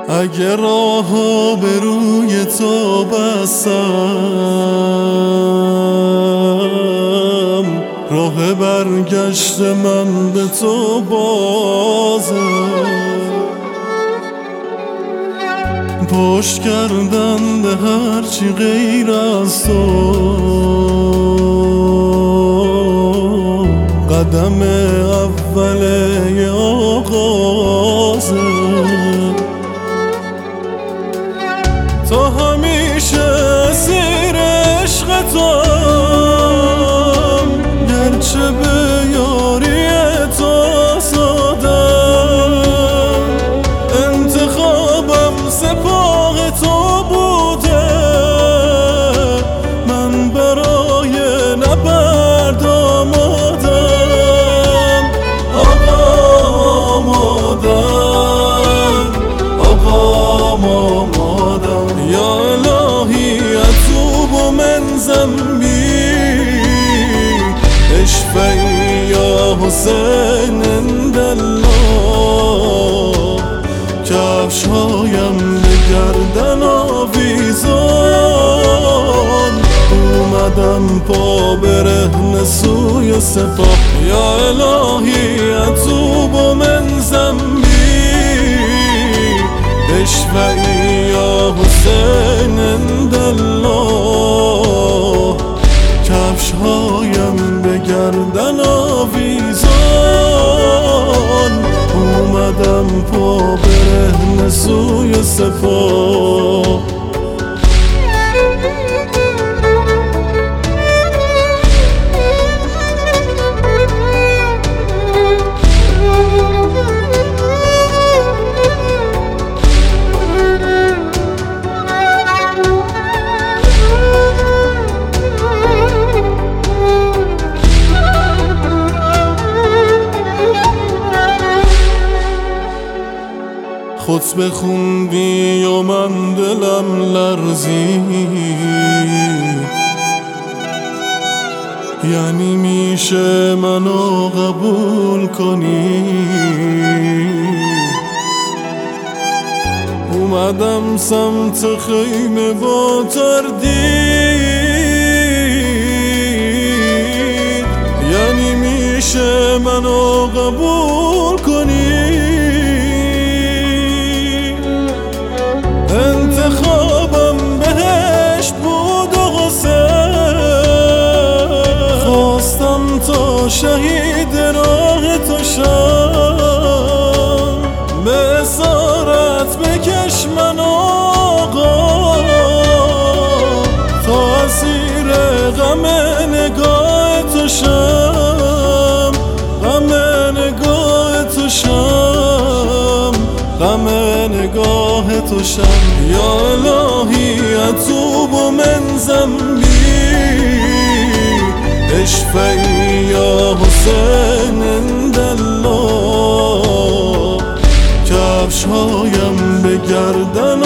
اگه راهو به روی تو بستم، راه برگشت من به تو بازه. پشت کردن به هرچی غیر از تو، قدم اوله آغازه. تا همیشه اسیر عشق توام، گرچه به یاری تو سادم. انتخابم سپاه تو بوده، من برای نبرد آمادم. آمادم یا الهی اتوب من ذنبی، اشفعی یا حسین عند الله. کفشهایم به گردن آویزان، اومدم پا برهنه سوی سپاه. یا الهی اتوب من ذنبی، اشفعی یا حسین عند الله. کفشهایم به گردن آویزان، اومدم پا برهنه سوی سپاه. خطبه خوندی و من دلم لرزید، یعنی میشه منو قبول کنی؟ اومدم سمت خیمه با تردید، یعنی میشه منو قبول کنی؟ انتخابم بهشت بود و حسین، خواستم تا شهید راه تو شم. به اسارت بکش من آقا، تا اسیر غم نگاه تو شم. غم نگاه تو شم، غم نگاه تو شم. یا الهی اتوب من ذنبی، اشفعی یا حسین عند الله. کفشهایم به گردن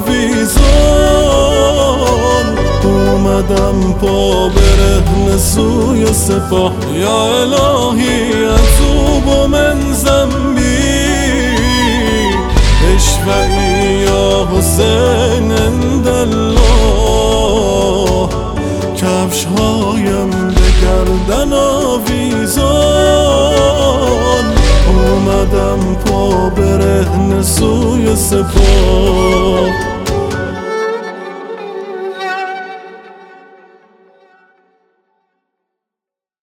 آویزان، اومدم پا برهنه سوی سپاه. یا الهی اتوب من ذنبی، اشفعی یا حسین عند الله. کفشهایم به گردن آویزان، اومدم پا برهنه سوی سپاه.